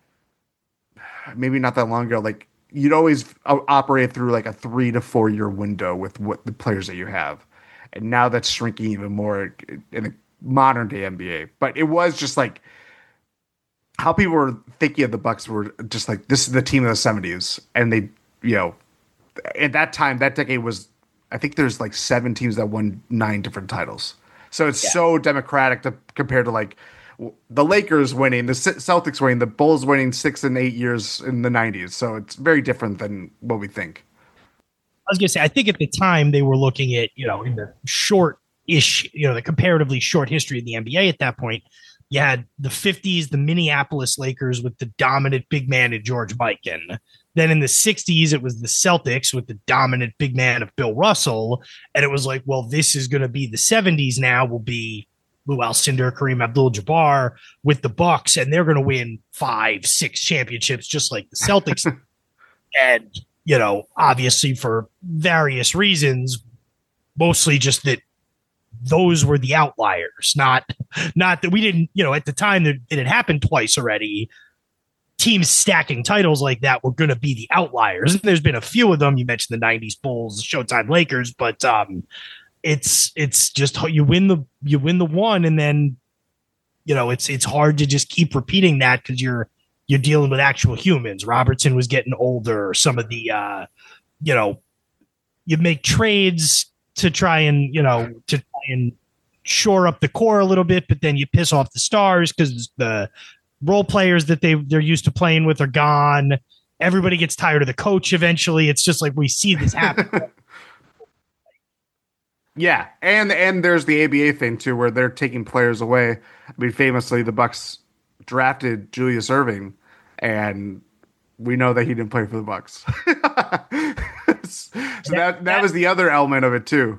maybe not that long ago, like, you'd always operate through like a three to four year window with what the players that you have. and now that's shrinking even more in the modern day N B A. But it was just like how people were thinking of the Bucks were just like, this is the team of the seventies, and they, you know, at that time, that decade was, I think there's like seven teams that won nine different titles. So it's yeah. so democratic to compared to like the Lakers winning, the Celtics winning, the Bulls winning six and eight years in the nineties. So it's very different than what we think. I was going to say, I think at the time they were looking at, you know, in the short-ish, you know, the comparatively short history of the N B A at that point, you had the fifties, the Minneapolis Lakers with the dominant big man of George Mikan. Then in the sixties, it was the Celtics with the dominant big man of Bill Russell. And it was like, well, this is going to be the seventies now will be Lou Alcindor, Kareem Abdul-Jabbar with the Bucks, and they're going to win five, six championships just like the Celtics. And, you know, obviously for various reasons, mostly just that those were the outliers, not not that we didn't, you know, at the time that it had happened twice already. Teams stacking titles like that were going to be the outliers. And there's been a few of them. You mentioned the nineties Bulls, Showtime Lakers, but um, it's it's just you win the you win the one, and then you know it's it's hard to just keep repeating that because you're you're dealing with actual humans. Robertson was getting older. Some of the uh, you know you make trades to try and you know to try and shore up the core a little bit, but then you piss off the stars because the role players that they they're used to playing with are gone. Everybody gets tired of the coach eventually. It's just like we see this happen. Yeah, and and there's the A B A thing too, where they're taking players away. I mean, famously, the Bucks drafted Julius Erving, and we know that he didn't play for the Bucks. so that that was the other element of it too.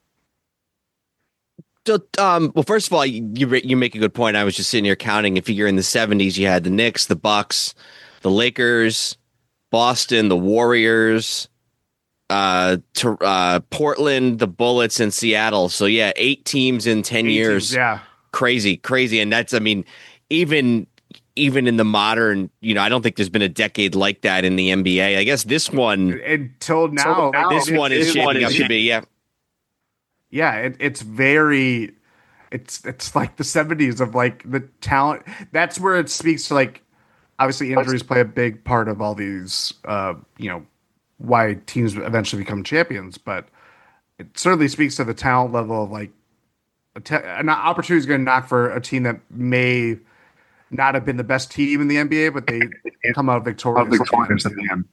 So, um, well, first of all, you you make a good point. I was just sitting here counting. If you're in the seventies, you had the Knicks, the Bucks, the Lakers, Boston, the Warriors, uh, to, uh, Portland, the Bullets, and Seattle. So, yeah, eight teams in ten eight years. Teams, yeah, crazy, crazy. And that's, I mean, even even in the modern, you know, I don't think there's been a decade like that in the N B A. I guess this one until now, now this one is shaping up to be, yeah. Yeah, it, it's very, it's it's like the seventies of like the talent. That's where it speaks to like, obviously injuries play a big part of all these, uh, you know, why teams eventually become champions. But it certainly speaks to the talent level of like, a te- an opportunity is going to knock for a team that may not have been the best team in the N B A, but they come out victorious, victorious at the end.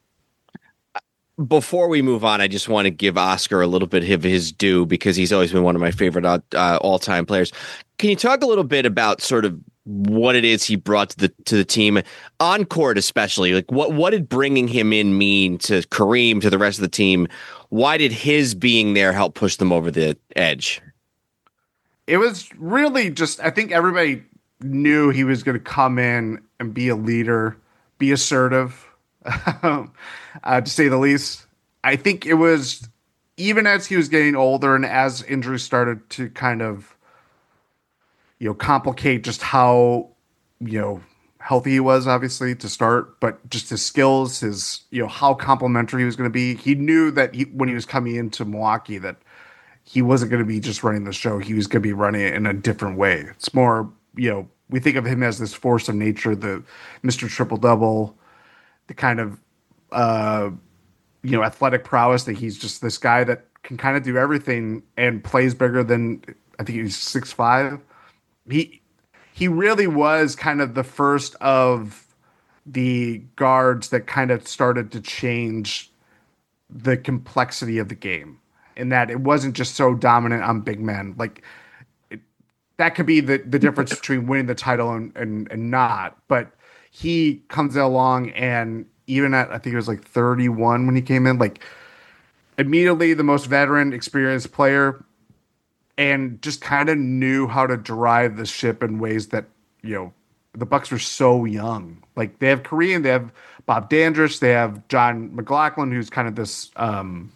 Before we move on, I just want to give Oscar a little bit of his due because he's always been one of my favorite uh, all-time players. Can you talk a little bit about sort of what it is he brought to the to the team on court, especially like what what did bringing him in mean to Kareem, to the rest of the team? Why did his being there help push them over the edge? It was really just, I think everybody knew he was going to come in and be a leader, be assertive. uh, to say the least. I think it was, even as he was getting older and as injuries started to kind of, you know, complicate just how, you know, healthy he was, obviously, to start, but just his skills, his, you know, how complimentary he was going to be. He knew that he, when he was coming into Milwaukee, that he wasn't going to be just running the show. He was going to be running it in a different way. It's more, you know, we think of him as this force of nature, the Mister Triple-Double, the kind of, uh, you know, athletic prowess that he's just this guy that can kind of do everything and plays bigger than, I think he's six five. He, he really was kind of the first of the guards that kind of started to change the complexity of the game, in that it wasn't just so dominant on big men. Like it, that could be the, the difference between winning the title and, and, and not, but he comes along, and even at, I think it was like thirty-one when he came in, like immediately the most veteran, experienced player, and just kind of knew how to drive the ship in ways that, you know, the Bucks were so young. Like they have Kareem, they have Bob Dandridge, they have John McLaughlin, who's kind of this um,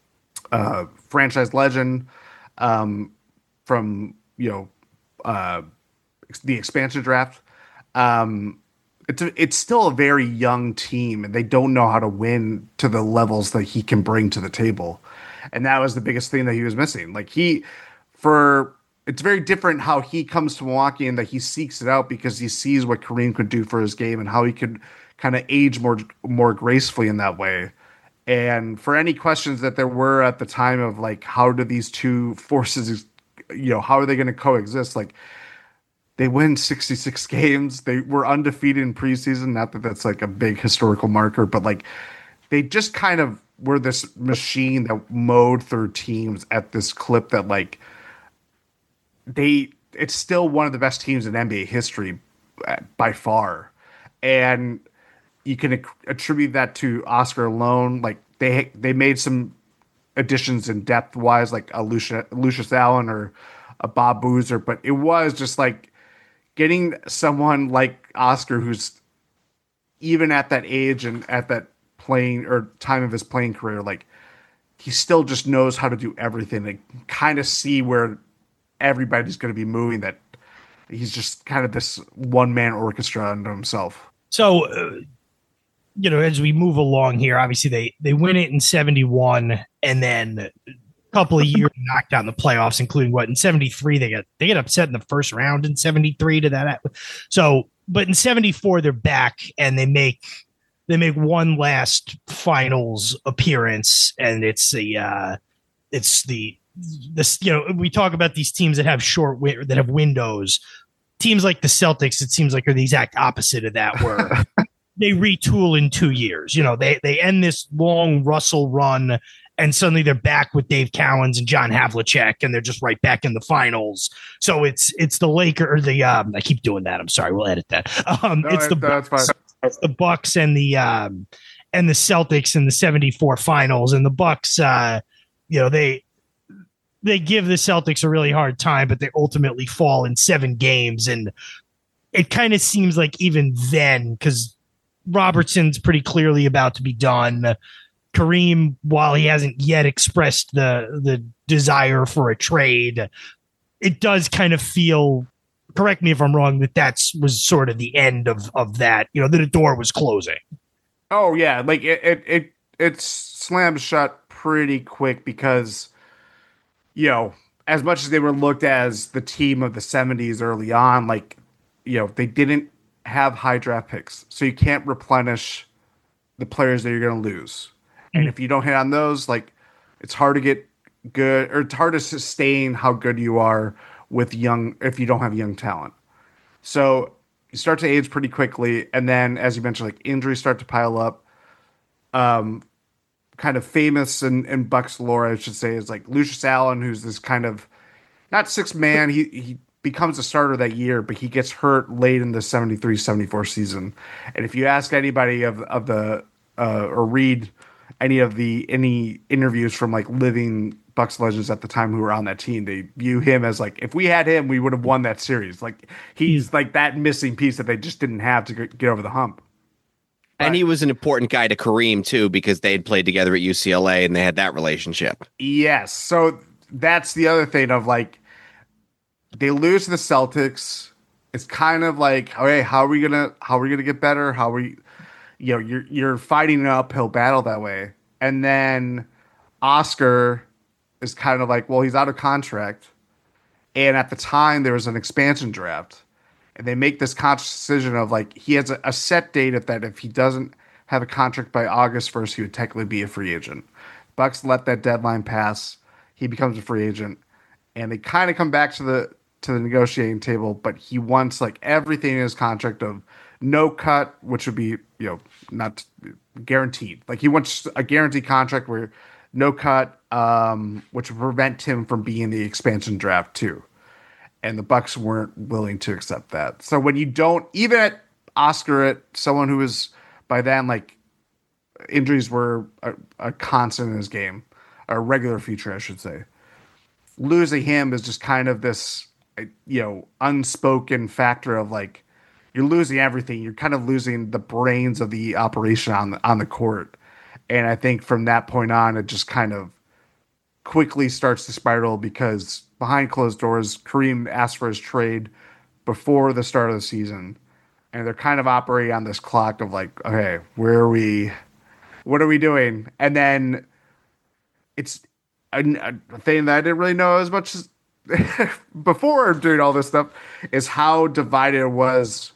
uh, franchise legend um, from, you know, uh, the expansion draft. Um, It's a, it's still a very young team, and they don't know how to win to the levels that he can bring to the table. And that was the biggest thing that he was missing. Like he, for it's very different how he comes to Milwaukee and that he seeks it out because he sees what Kareem could do for his game and how he could kind of age more more gracefully in that way. And for any questions that there were at the time of like, how do these two forces, you know, how are they going to coexist? Like they win sixty-six games. They were undefeated in preseason. Not that that's like a big historical marker, but like they just kind of were this machine that mowed through teams at this clip that like they, it's still one of the best teams in N B A history by far. And you can attribute that to Oscar alone. Like they they made some additions in depth wise, like a Lucius, Lucius Allen or a Bob Boozer, but it was just like getting someone like Oscar, who's even at that age and at that playing or time of his playing career, like he still just knows how to do everything and kind of see where everybody's going to be moving. That he's just kind of this one man orchestra unto himself. So. Uh, You know, as we move along here, obviously they, they win it in seventy-one and then a couple of years knocked out in the playoffs, including what in seventy-three, they got, they get upset in the first round in seventy-three to that. So, but in seventy-four, they're back and they make, they make one last finals appearance. And it's the, uh, it's the, this, you know, we talk about these teams that have short, that have windows. Teams like the Celtics, it seems like are the exact opposite of that, where they retool in two years. You know, they they end this long Russell run, and suddenly they're back with Dave Cowens and John Havlicek, and they're just right back in the finals. So it's it's the Laker or the um, I keep doing that. I'm sorry, we'll edit that. Um, no, it's the that's Bucks, fine. it's the Bucks and the um, and the Celtics in the seventy-four finals, and the Bucks. Uh, you know they. They give the Celtics a really hard time, but they ultimately fall in seven games, and it kind of seems like even then, because Robertson's pretty clearly about to be done. Kareem, while he hasn't yet expressed the the desire for a trade, it does kind of feel, correct me if I'm wrong, that that's was sort of the end of of that, you know, that the door was closing. Oh yeah, like it it it, it slammed shut pretty quick because, you know, as much as they were looked as the team of the seventies early on, like, you know, they didn't have high draft picks, so you can't replenish the players that you're going to lose. Mm-hmm. And if you don't hit on those, like, it's hard to get good, or it's hard to sustain how good you are with young, if you don't have young talent. So you start to age pretty quickly, and then, as you mentioned, like, injuries start to pile up. Um, kind of famous in, in Bucks lore, I should say, is like Lucius Allen, who's this kind of not six man. He he becomes a starter that year, but he gets hurt late in the seventy-three seventy-four season. And if you ask anybody of of the uh, or read any of the any interviews from like living Bucks legends at the time who were on that team, they view him as like, if we had him, we would have won that series. Like he's like that missing piece that they just didn't have to get over the hump. And he was an important guy to Kareem, too, because they had played together at U C L A and they had that relationship. Yes. So that's the other thing of like, they lose to the Celtics. It's kind of like, okay, how are we going to, how are we going to get better? How are we, you know, you're, you're fighting an uphill battle that way. And then Oscar is kind of like, well, he's out of contract. And at the time there was an expansion draft. And they make this conscious decision of like, he has a, a set date at that if he doesn't have a contract by August first, he would technically be a free agent. Bucks let that deadline pass. He becomes a free agent. And they kind of come back to the to the negotiating table, but he wants like everything in his contract of no cut, which would be, you know, not guaranteed. Like he wants a guaranteed contract where no cut, um, which would prevent him from being in the expansion draft too. And the Bucks weren't willing to accept that. So when you don't, even at Oscar, at someone who was by then, like, injuries were a, a constant in his game, a regular feature, I should say. Losing him is just kind of this, you know, unspoken factor of like, you're losing everything. You're kind of losing the brains of the operation on the, on the court. And I think from that point on, it just kind of quickly starts to spiral because behind closed doors, Kareem asked for his trade before the start of the season. And they're kind of operating on this clock of like, okay, where are we? What are we doing? And then it's a, a thing that I didn't really know as much as before doing all this stuff is how divided it was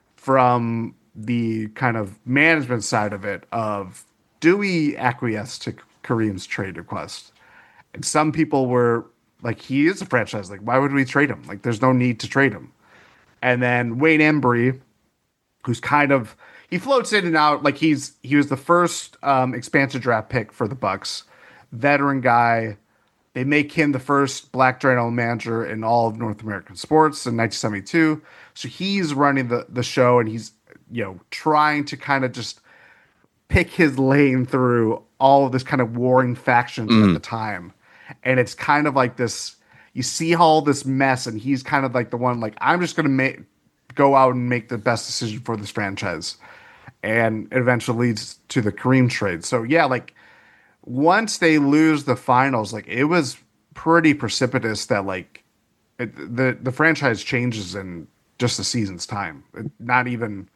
from the kind of management side of it of do we acquiesce to Kareem's trade request? And some people were like, he is a franchise. Like, why would we trade him? Like, there's no need to trade him. And then Wayne Embry, who's kind of, he floats in and out. Like he's, he was the first um, expansion draft pick for the Bucks, veteran guy. They make him the first black general manager in all of North American sports in nineteen seventy-two. So he's running the, the show, and he's, you know, trying to kind of just pick his lane through all of this kind of warring factions mm. at the time. And it's kind of like this, you see all this mess, and he's kind of like the one, like, I'm just going to make, go out and make the best decision for this franchise. And it eventually leads to the Kareem trade. So yeah, like once they lose the finals, like it was pretty precipitous that like it, the, the franchise changes in just a season's time. It, not even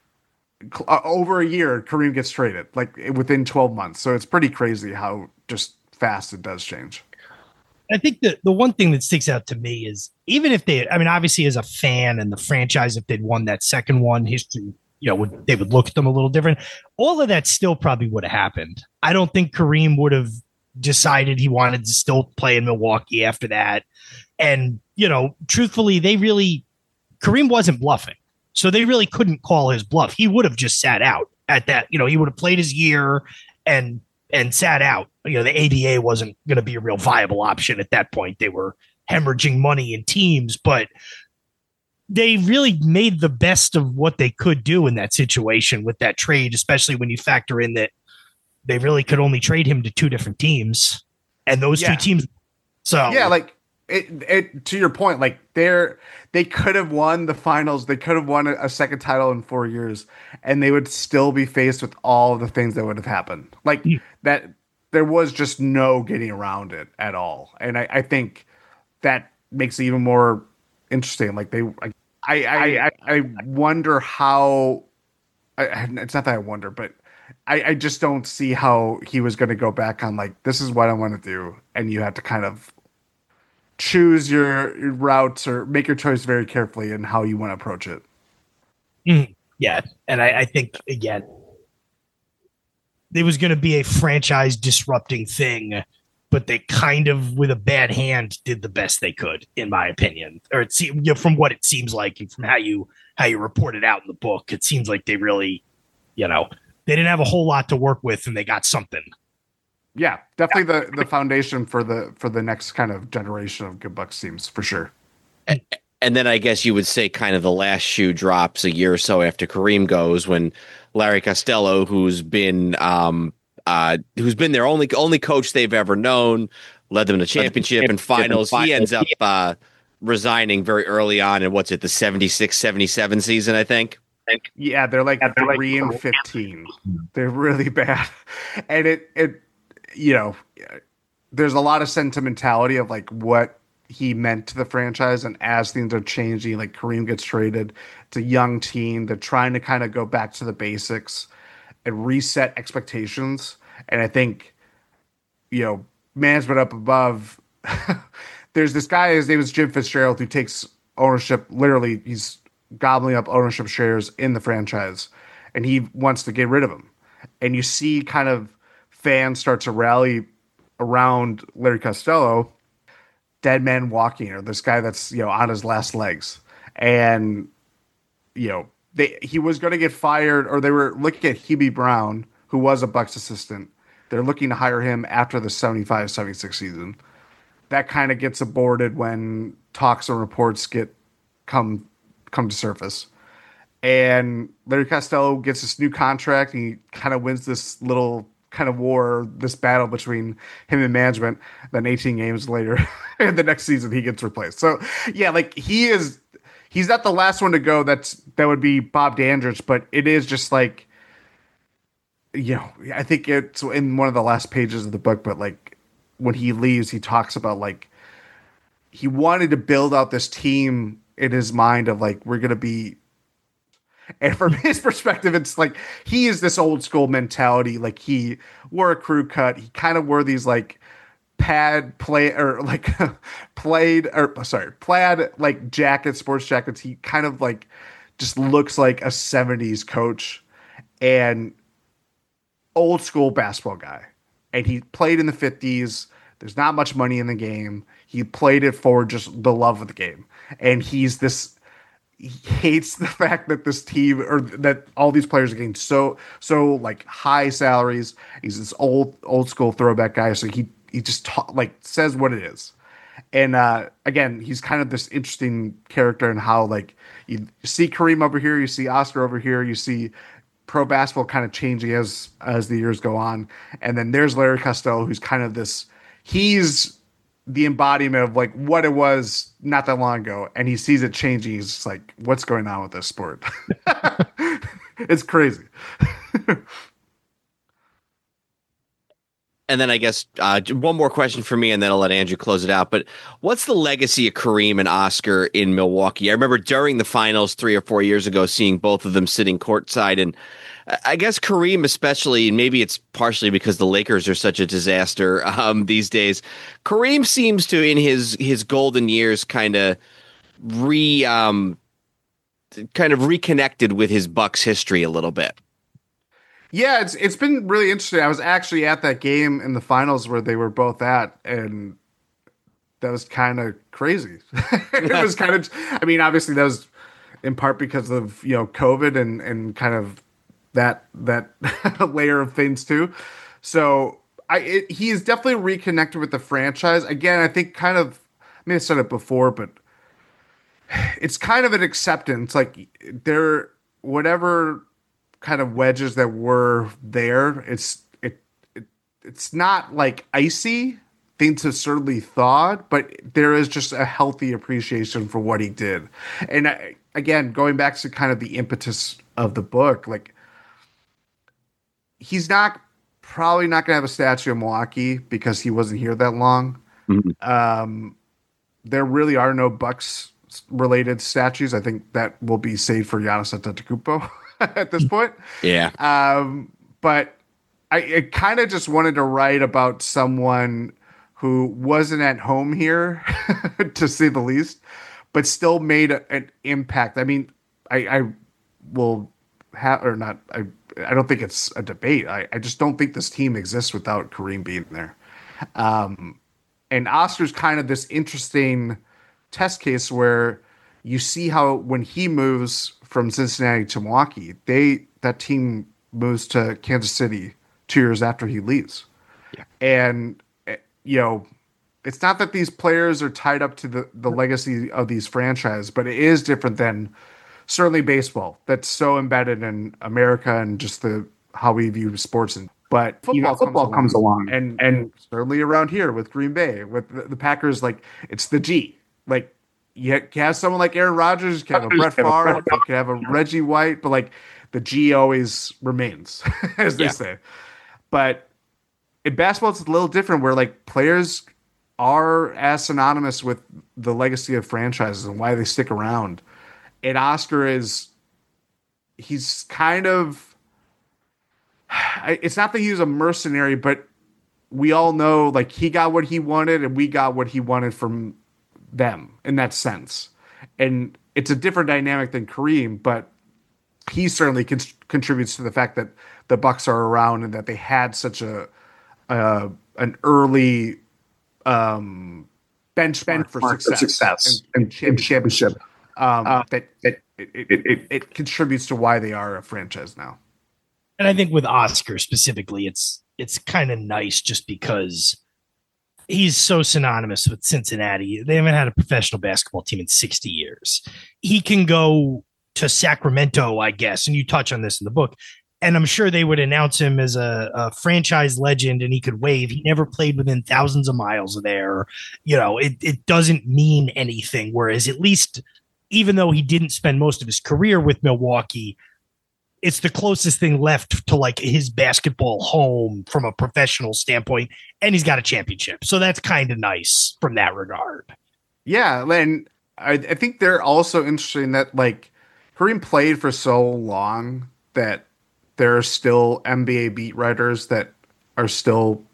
uh, over a year, Kareem gets traded like within twelve months. So it's pretty crazy how just fast it does change. I think the, the one thing that sticks out to me is even if they, I mean, obviously as a fan and the franchise, if they'd won that second one, history, you know, would, they would look at them a little different. All of that still probably would have happened. I don't think Kareem would have decided he wanted to still play in Milwaukee after that. And, you know, truthfully, they really, Kareem wasn't bluffing. So they really couldn't call his bluff. He would have just sat out at that. You know, he would have played his year and and sat out. You know, the A B A wasn't going to be a real viable option at that point. They were hemorrhaging money in teams, but they really made the best of what they could do in that situation with that trade, especially when you factor in that they really could only trade him to two different teams, and those yeah. two teams. So yeah, like it, it, to your point, like they're, they could have won the finals. They could have won a, a second title in four years and they would still be faced with all of the things that would have happened. Like mm. that, there was just no getting around it at all. And I, I think that makes it even more interesting. Like they, I, I, I, I wonder how, I, it's not that I wonder, but I, I just don't see how he was going to go back on like, this is what I want to do. And you have to kind of choose your routes or make your choice very carefully in how you want to approach it. Mm, yeah. And I, I think, again, it was going to be a franchise disrupting thing, but they kind of, with a bad hand, did the best they could, in my opinion. Or it seems, you know, from what it seems like and from how you how you report it out in the book, it seems like they really, you know, they didn't have a whole lot to work with and they got something. Yeah, definitely the, the foundation for the for the next kind of generation of good Bucks teams, for sure. And, and then I guess you would say kind of the last shoe drops a year or so after Kareem goes, when Larry Costello, who's been um uh who's been their only only coach they've ever known, led them to championship and finals. He ends up uh, resigning very early on in what's it, the seventy-six seventy-seven season, I think. Yeah, they're like yeah, they're three like, and fifteen. They're really bad, and it it. You know, there's a lot of sentimentality of like what he meant to the franchise. And as things are changing, like Kareem gets traded, it's a young team. They're trying to kind of go back to the basics and reset expectations. And I think, you know, management up above, there's this guy, his name is Jim Fitzgerald, who takes ownership. Literally, he's gobbling up ownership shares in the franchise, and he wants to get rid of him. And you see kind of fans start to rally around Larry Costello, dead man walking, or this guy that's, you know, on his last legs. And, you know, they, he was going to get fired, or they were looking at Hubie Brown, who was a Bucks assistant. They're looking to hire him after the seventy-five seventy-six season. That kind of gets aborted when talks and reports get come, come to surface. And Larry Costello gets this new contract, and he kind of wins this little kind of war, this battle between him and management. Then eighteen games later, and the next season he gets replaced. So yeah, like he is, he's not the last one to go. That's that would be Bob Dandridge, but it is just like, you know, I think it's in one of the last pages of the book. But like when he leaves, he talks about like he wanted to build out this team in his mind of like, we're gonna be. And from his perspective, it's like he is this old school mentality. Like he wore a crew cut. He kind of wore these like pad play or like played or sorry plaid like jacket sports jackets. He kind of like just looks like a seventies coach and old school basketball guy, and he played in the fifties. There's not much money in the game. He played it for just the love of the game, and he's this he hates the fact that this team or that all these players are getting so so like high salaries. He's this old old school throwback guy, so he he just ta- like says what it is. And uh, again, he's kind of this interesting character in how like you see Kareem over here, you see Oscar over here, you see pro basketball kind of changing as as the years go on, and then there's Larry Costello, who's kind of this. He's the embodiment of like what it was not that long ago, and he sees it changing. He's just like, what's going on with this sport? It's crazy. And then I guess uh, one more question for me, and then I'll let Andrew close it out. But what's the legacy of Kareem and Oscar in Milwaukee? I remember during the finals three or four years ago, seeing both of them sitting courtside, and I guess Kareem especially, and maybe it's partially because the Lakers are such a disaster um, these days. Kareem seems to, in his his golden years, kind of re um, kind of reconnected with his Bucks history a little bit. Yeah, it's it's been really interesting. I was actually at that game in the finals where they were both at, and that was kind of crazy. It was kind of, I mean, obviously that was in part because of, you know, COVID and and kind of that that layer of things too. So I it, he is definitely reconnected with the franchise again. I think kind of, I mean, I said it before, but it's kind of an acceptance. Like there, whatever kind of wedges that were there, it's it, it it's not like icy thing to certainly thawed, but there is just a healthy appreciation for what he did. And I, again, going back to kind of the impetus of the book, like he's not probably not gonna have a statue in Milwaukee because he wasn't here that long. Mm-hmm. Um, there really are no Bucks related statues. I think that will be saved for Giannis Antetokounmpo at this point. Yeah. Um, but I, I kind of just wanted to write about someone who wasn't at home here, to say the least, but still made a, an impact. I mean, I, I will have, or not, I, I don't think it's a debate. I, I just don't think this team exists without Kareem being there. Um, and Oscar's kind of this interesting test case where you see how when he moves from Cincinnati to Milwaukee, they that team moves to Kansas City two years after he leaves. Yeah. And, you know, it's not that these players are tied up to the, the legacy of these franchises, but it is different than certainly baseball that's so embedded in America and just the how we view sports. And but football, you know, football comes, comes along, along. And, and certainly around here with Green Bay, with the, the Packers, like it's the G. Like you have someone like Aaron Rodgers, you can have a Brett Favre, you can have a Reggie White, but like the G always remains, as they yeah. say. But in basketball, it's a little different where like players are as synonymous with the legacy of franchises and why they stick around. And Oscar is, he's kind of, it's not that he was a mercenary, but we all know like he got what he wanted and we got what he wanted from them in that sense. And it's a different dynamic than Kareem, but he certainly con- contributes to the fact that the Bucks are around and that they had such a uh, an early um, benchmark for success, success and, and, and championship. Um, uh, that it it, it, it it contributes to why they are a franchise now. And I think with Oscar specifically, it's it's kind of nice just because he's so synonymous with Cincinnati. They haven't had a professional basketball team in sixty years. He can go to Sacramento, I guess, and you touch on this in the book, and I'm sure they would announce him as a, a franchise legend and he could wave. He never played within thousands of miles of there. You know, it, it doesn't mean anything. Whereas at least, even though he didn't spend most of his career with Milwaukee, it's the closest thing left to like his basketball home from a professional standpoint. And he's got a championship. So that's kind of nice from that regard. Yeah. And I, I think they're also interesting that like Kareem played for so long that there are still N B A beat writers that are still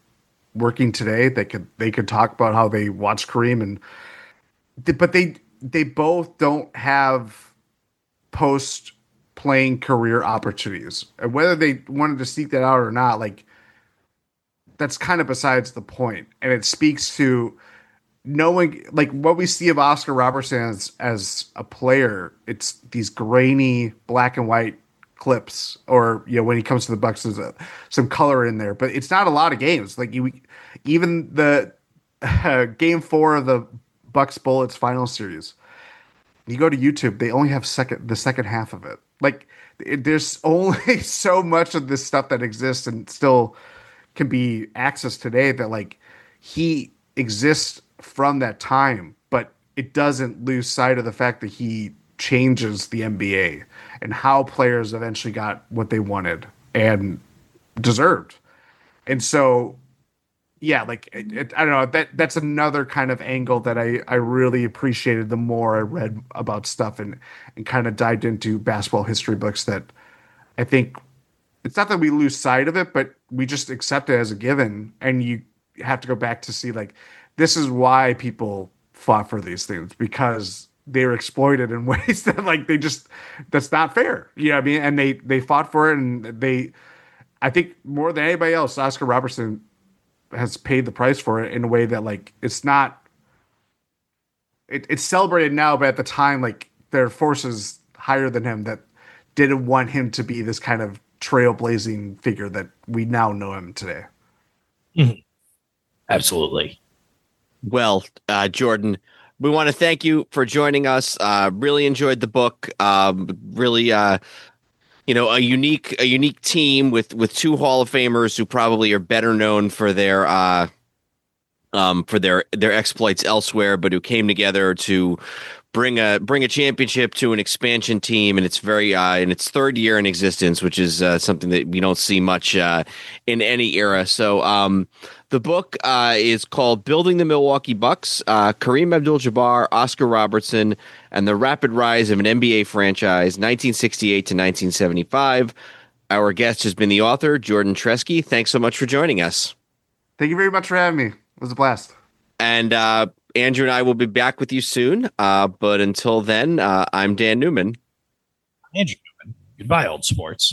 working today. They could they could talk about how they watch Kareem, and but they they both don't have post playing career opportunities, and whether they wanted to seek that out or not, like that's kind of besides the point. And it speaks to knowing like what we see of Oscar Robertson as, as a player. It's these grainy black and white clips, or you know when he comes to the Bucks, there's a, some color in there, but it's not a lot of games. Like you, even the uh, game four of the Bucks Bullets final series, you go to YouTube, they only have second the second half of it. Like it, there's only so much of this stuff that exists and still can be accessed today, that like he exists from that time, but it doesn't lose sight of the fact that he changes the N B A and how players eventually got what they wanted and deserved. And so, yeah, like it, it, I don't know, that that's another kind of angle that I, I really appreciated the more I read about stuff and, and kind of dived into basketball history books, that I think it's not that we lose sight of it, but we just accept it as a given. And you have to go back to see like, this is why people fought for these things, because they were exploited in ways that like they just that's not fair. You know what I mean? And they they fought for it, and they I think more than anybody else, Oscar Robertson has paid the price for it in a way that like it's not it, it's celebrated now, but at the time like there are forces higher than him that didn't want him to be this kind of trailblazing figure that we now know him today. Mm-hmm. Absolutely. Well, uh, Jordan, we want to thank you for joining us. Uh, really enjoyed the book. Um, really, uh, you know, a unique a unique team with with two Hall of Famers who probably are better known for their uh, um, for their their exploits elsewhere, but who came together to bring a bring a championship to an expansion team, and it's very uh, in its third year in existence, which is uh, something that we don't see much uh, in any era. So. Um, The book uh, is called Building the Milwaukee Bucks, uh, Kareem Abdul-Jabbar, Oscar Robertson, and the Rapid Rise of an N B A Franchise, nineteen sixty-eight to nineteen seventy-five. Our guest has been the author, Jordan Treske. Thanks so much for joining us. Thank you very much for having me. It was a blast. And uh, Andrew and I will be back with you soon. Uh, but until then, uh, I'm Dan Newman. Andrew Newman. Goodbye, old sports.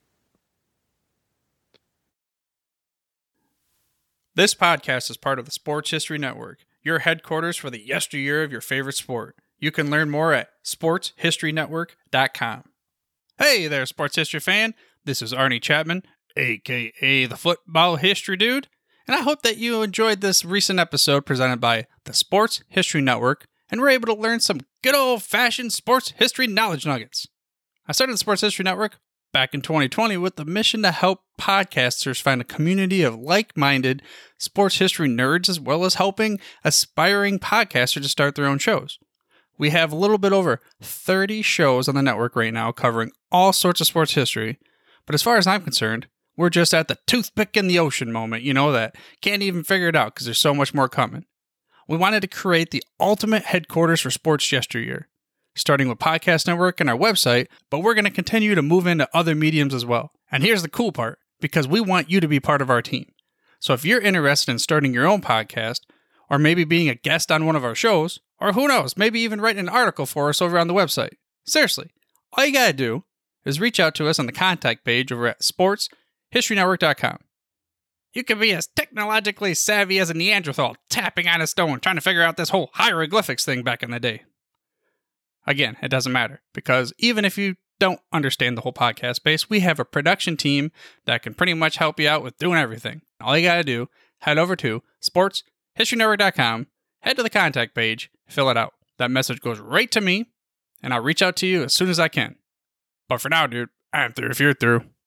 This podcast is part of the Sports History Network, your headquarters for the yesteryear of your favorite sport. You can learn more at sports history network dot com. Hey there, sports history fan. This is Arnie Chapman, a k a the Football History Dude, and I hope that you enjoyed this recent episode presented by the Sports History Network and were able to learn some good old-fashioned sports history knowledge nuggets. I started the Sports History Network back in twenty twenty with the mission to help podcasters find a community of like-minded sports history nerds, as well as helping aspiring podcasters to start their own shows. We have a little bit over thirty shows on the network right now covering all sorts of sports history, but as far as I'm concerned, we're just at the toothpick in the ocean moment, you know, that can't even figure it out because there's so much more coming. We wanted to create the ultimate headquarters for sports yesteryear, starting with Podcast Network and our website, but we're going to continue to move into other mediums as well. And here's the cool part, because we want you to be part of our team. So if you're interested in starting your own podcast, or maybe being a guest on one of our shows, or who knows, maybe even writing an article for us over on the website, seriously, all you got to do is reach out to us on the contact page over at sports history network dot com. You can be as technologically savvy as a Neanderthal tapping on a stone trying to figure out this whole hieroglyphics thing back in the day. Again, it doesn't matter, because even if you don't understand the whole podcast space, we have a production team that can pretty much help you out with doing everything. All you got to do, head over to sports history network dot com, head to the contact page, fill it out. That message goes right to me, and I'll reach out to you as soon as I can. But for now, dude, I'm through if you're through.